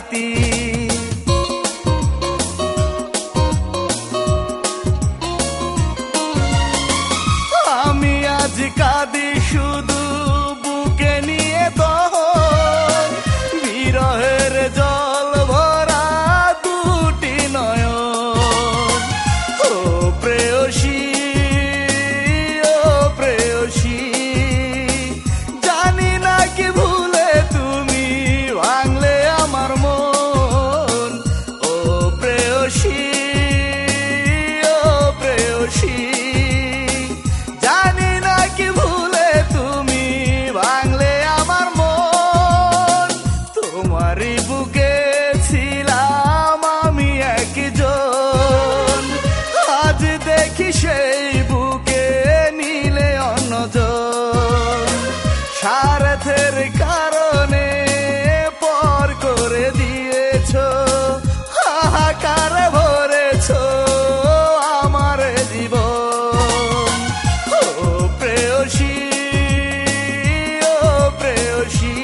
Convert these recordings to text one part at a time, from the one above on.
স্মৃতি। আমি আজ কাঁদি শুধু বুকে নিয়ে দহন, বিরহের জল ভরা দুটি নয়ন। ও প্রেয়সী, ও প্রেয়সী, জানি না কি ভুলে তুমি ভাঙলে আমার মন। ও প্রেয়সী, ও প্রেয়সী, জানি না কি ভুলে তুমি ভাঙলে আমার মন। তোমারই বুকে ছিলাম আমি একজন, আজ দেখি সেই বুকে নিলে অন্যজন। স্বার্থের কারণে পর করে দিয়েছো, হাহাকার ভরেছো আমার জীবন। ও প্রেয়সী, ও প্রেয়সী,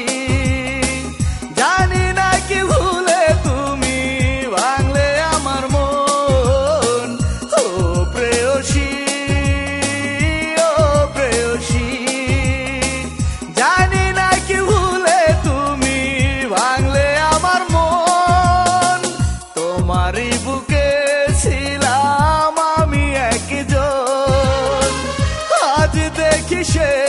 জানি না কি ভুলে তুমি ভাঙলে আমার মন। ও প্রেয়সী, ও প্রেয়সী, জানি না কি ভুলে তুমি ভাঙলে আমার মন। তোমারই বুকে ছিলাম আমি একজন, আজ দেখি সে